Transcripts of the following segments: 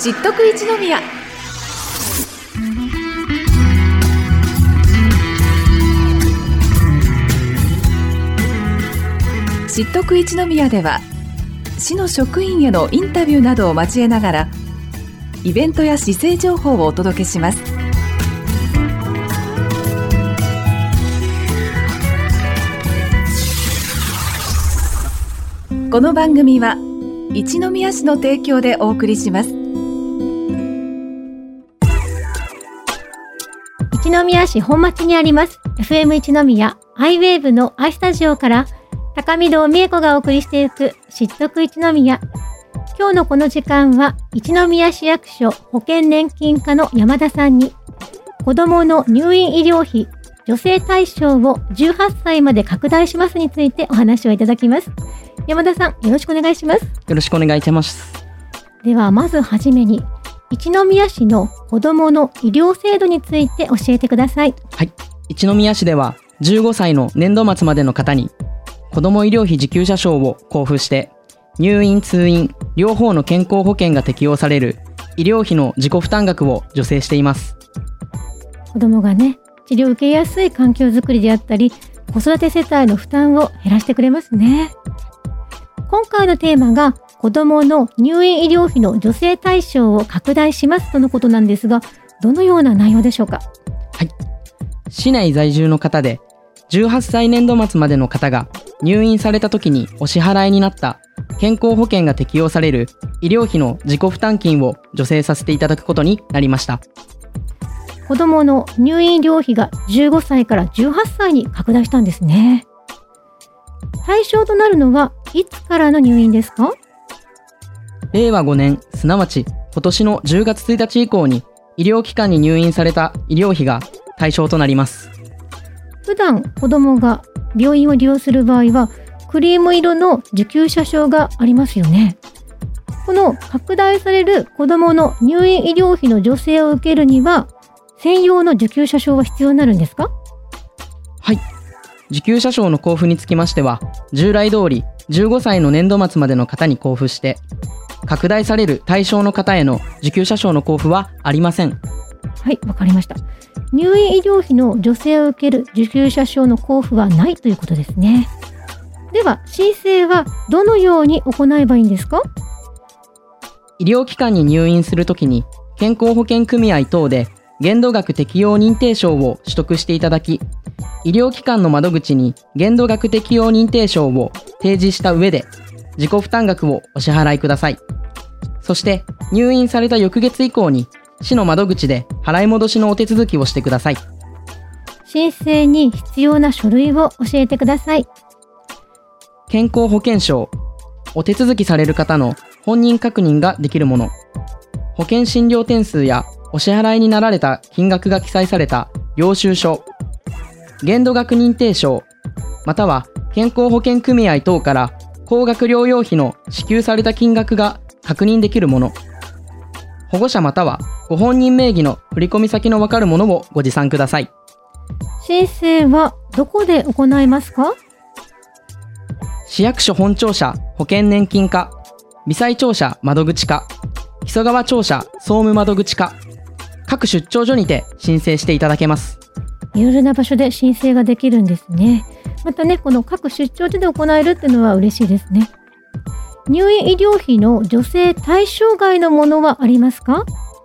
知っとく一宮。知っとく一宮では、市の職員へのインタビューなどを交えながらイベントや市政情報をお届けします。この番組は一宮市の提供でお送りします。 一宮市本町にあります FM 一宮アイウェーブの I スタジオから高見堂美恵子がお送りしていく知っとく一宮。今日のこの時間は一宮市役所保険年金課の山田さんに子どもの入院医療費助成対象を18歳まで拡大しますについてお話をいただきます。山田さん、よろしくお願いします。 よろしくお願いします。 ではまずはじめに一宮市の子どもの医療制度について教えてください。 はい、一宮市では15歳の年度末までの方に子ども医療費受給者証を交付して入院通院両方の健康保険が適用される医療費の自己負担額を助成しています。 子どもがね、治療を受けやすい環境づくりであったり子育て世帯の負担を減らしてくれますね。今回のテーマが子どもの入院医療費の助成対象を拡大しますとのことなんですが、どのような内容でしょうか。 はい、市内在住の方で18歳年度末までの方が入院された時にお支払いになった健康保険が適用される医療費の自己負担金を助成させていただくことになりました。 子どもの入院医療費が15歳から18歳に拡大したんですね。対象となるのはいつからの入院ですか？ 令和5年、すなわち今年の10月1日以降に医療機関に入院された医療費が対象となります。 普段子どもが病院を利用する場合はクリーム色の受給者証がありますよね。この拡大される子どもの入院医療費の助成を受けるには専用の受給者証は必要になるんですか？ はい、受給者証の交付につきましては従来通り15歳の年度末までの方に交付して拡大される対象の方への受給者証の交付はありません。 はい、わかりました。入院医療費の助成を受ける受給者証の交付はないということですね。では申請はどのように行えばいいんですか？ 医療機関に入院するときに健康保険組合等で限度額適用認定証を取得していただき、医療機関の窓口に限度額適用認定証を提示した上で自己負担額をお支払いください。そして入院された翌月以降に市の窓口で払い戻しのお手続きをしてください。 申請に必要な書類を教えてください。 健康保険証、お手続きされる方の本人確認ができるもの、保険診療点数やお支払いになられた金額が記載された領収書、限度額認定証、または健康保険組合等から高額療養費の支給された金額が確認できるもの、保護者またはご本人名義の振込先のわかるものをご持参ください。 申請はどこで行いますか？ 市役所本庁舎保険年金課、微細庁舎窓口課、木曽川庁舎総務窓口課、各出張所にて申請していただけます。 いろいろな場所で申請ができるんですね。またね、この各出張所で行えるっていうのは嬉しいですね。入院医療費の助成対象外のものはありますか？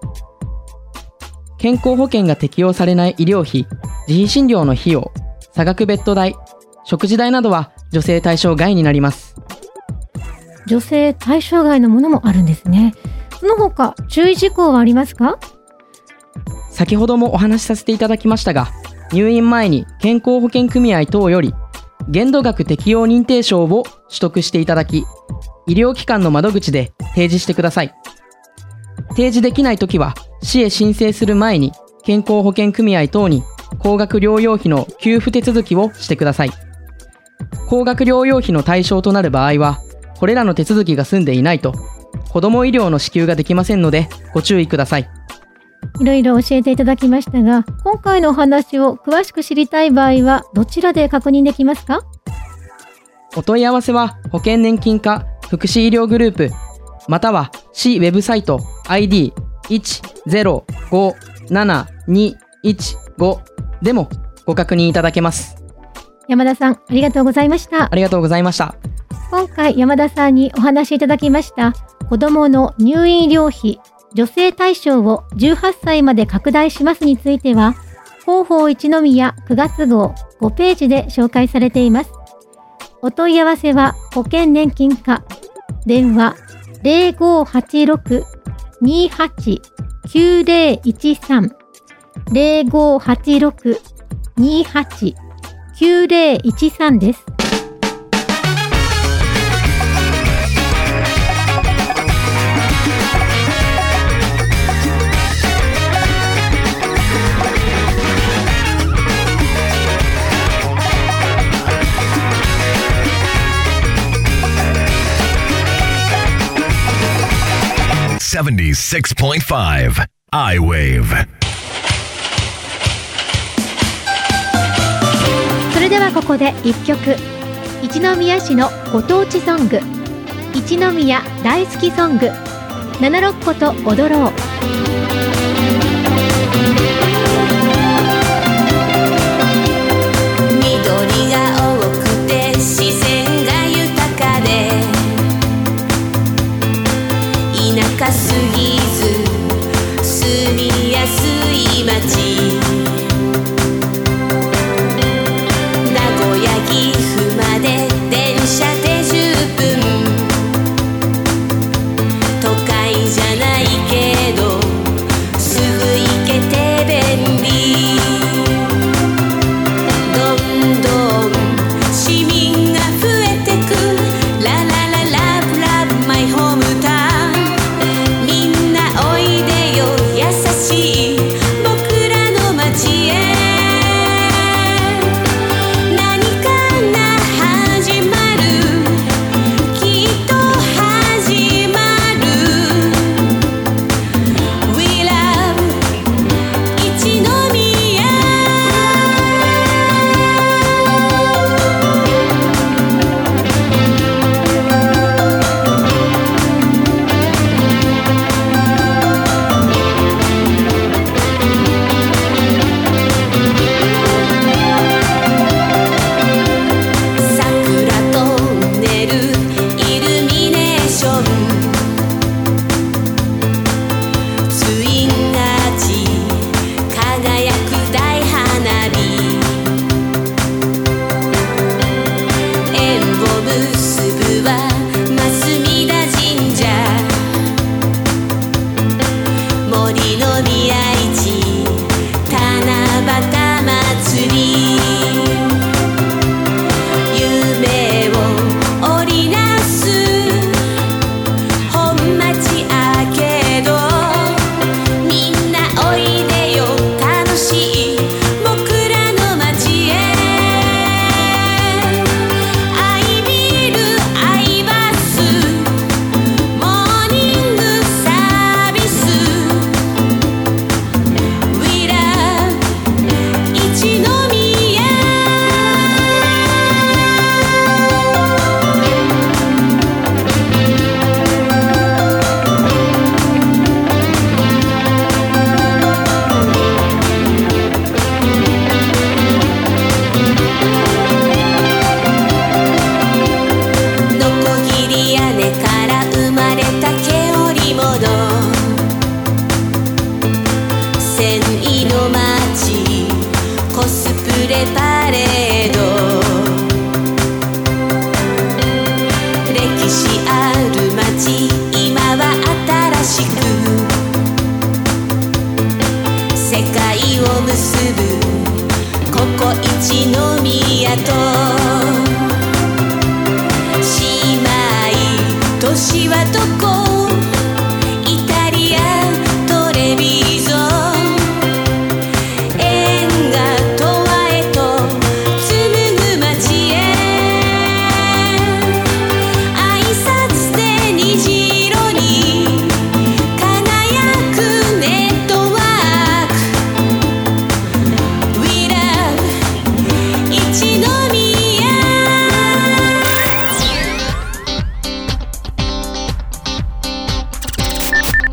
健康保険が適用されない医療費、自費診療の費用、差額ベッド代、食事代などは助成対象外になります。 助成対象外のものもあるんですね。その他注意事項はありますか？ 先ほどもお話しさせていただきましたが、入院前に健康保険組合等より限度額適用認定証を取得していただき、医療機関の窓口で提示してください。提示できないときは市へ申請する前に健康保険組合等に高額療養費の給付手続きをしてください。高額療養費の対象となる場合はこれらの手続きが済んでいないと子ども医療の支給ができませんのでご注意ください。 いろいろ教えていただきましたが、今回のお話を詳しく知りたい場合はどちらで確認できますか？ お問い合わせは保険年金課福祉医療グループまたは市ウェブサイト ID105721 でもご確認いただけます。 山田さん、ありがとうございました。 ありがとうございました。 今回山田さんにお話しいただきました子どもの入院医療費助成対象を18歳まで拡大しますについては、広報一宮9月号5ページで紹介されています。お問い合わせは保険年金課、電話 0586-28-9013 0586-28-9013 です。 76.5 I-Wave。 それではここで一曲、一宮市のご当地ソング、一宮大好きソング、七六個と踊ろう。 緑が多くて自然が豊かで、田舎すぎず住みやすい街、名古屋岐阜まで電車で10分、都会じゃないけどすぐ行けて便利、どんどん市民が増えてく、ララララブラブマイホームタウン、優しい僕らの街へ、何かが始まる、きっと始まる。 We love 一宮。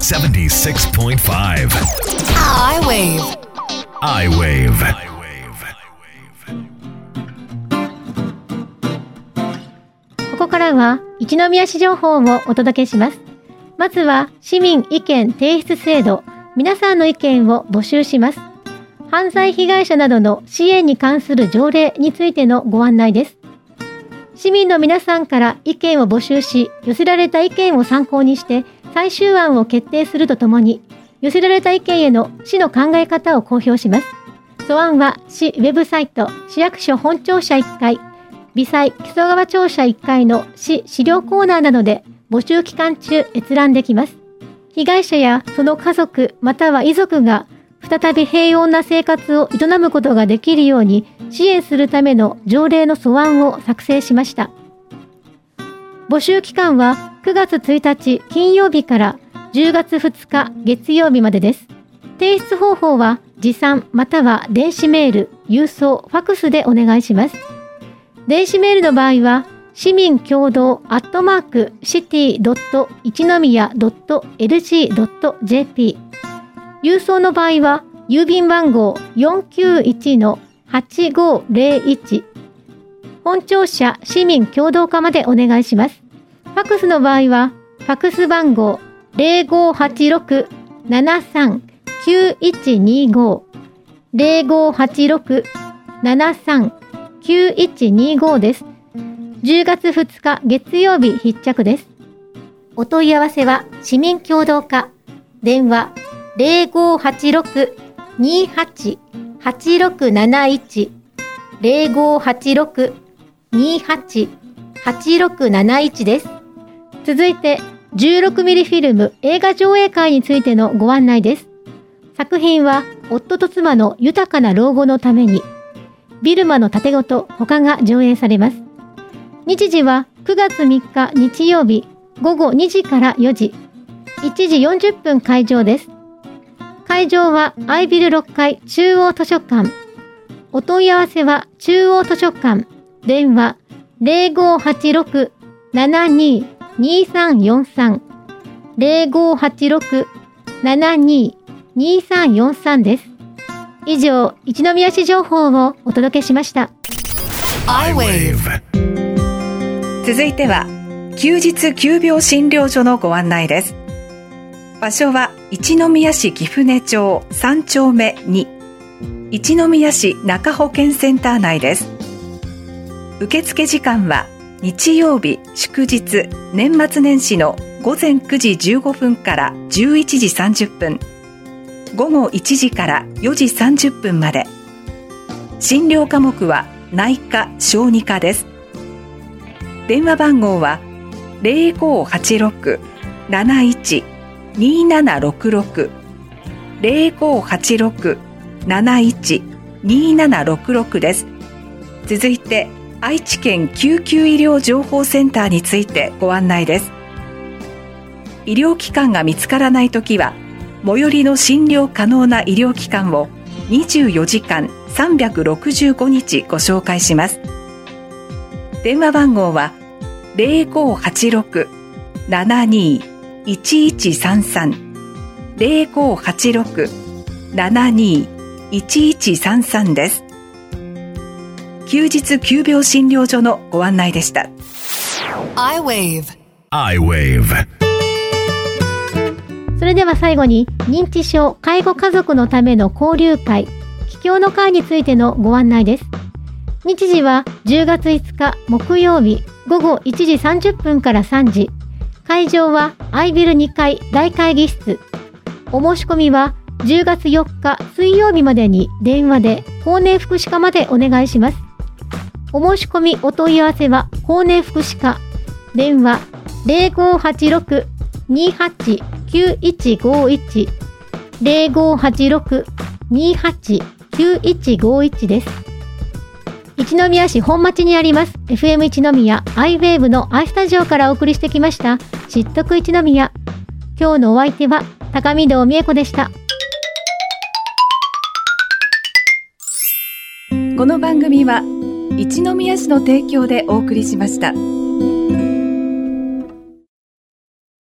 76.5 I-Wave I-Wave ここからは一宮市情報をお届けします。まずは市民意見提出制度、皆さんの意見を募集します。犯罪被害者などの支援に関する条例についてのご案内です。市民の皆さんから意見を募集し、寄せられた意見を参考にして最終案を決定するとともに、寄せられた意見への市の考え方を公表します。素案は市ウェブサイト、市役所本庁舎1階、微細木曽川庁舎1階の市資料コーナーなどで募集期間中閲覧できます。被害者やその家族または遺族が再び平穏な生活を営むことができるように支援するための条例の素案を作成しました。募集期間は9月1日金曜日から10月2日月曜日までです。提出方法は持参または電子メール、郵送、ファクスでお願いします。電子メールの場合は市民共同@city.一宮.lg.jp、郵送の場合は郵便番号 491-8501 本庁舎市民共同課までお願いします。ファクスの場合はファクス番号 0586-73-9125 0586-73-9125 です。10月2日月曜日必着です。お問い合わせは市民共同課、電話 0586-28-8671 0586-28-8671 です。続いて16ミリフィルム映画上映会についてのご案内です。作品は夫と妻の豊かな老後のために、ビルマの盾ごと他が上映されます。日時は9月3日日曜日午後2時から4時、1時40分開場です。会場はアイビル6階中央図書館。お問い合わせは中央図書館、電話 0586-72-2343 0586-72-2343 です。以上、一宮市情報をお届けしました。 I-Wave 続いては休日急病診療所のご案内です。場所は一宮市貴船町3丁目2、一宮市中保健センター内です。受付時間は日曜日祝日年末年始の午前9時15分から11時30分、午後1時から4時30分まで。診療科目は内科・小児科です。電話番号は 0586-71-2766 0586-71-2766 です。続いて愛知県救急医療情報センターについてご案内です。医療機関が見つからないときは最寄りの診療可能な医療機関を24時間365日ご紹介します。電話番号は 0586-72-1133 0586-72-1133 です。休日急病診療所のご案内でした。 I-Wave I-Wave それでは最後に認知症介護家族のための交流会、帰郷の会についてのご案内です。日時は10月5日木曜日午後1時30分から3時。会場はアイビル2階大会議室。お申し込みは10月4日水曜日までに電話で高齢福祉課までお願いします。お申し込みお問い合わせは高齢福祉課、電話 0586-28-9151 0586-28-9151 です。一宮市本町にあります FM 一宮 I-Wave の I スタジオからお送りしてきました知っとく一宮。今日のお相手は高見堂美恵子でした。 この番組は一宮市の提供でお送りしました。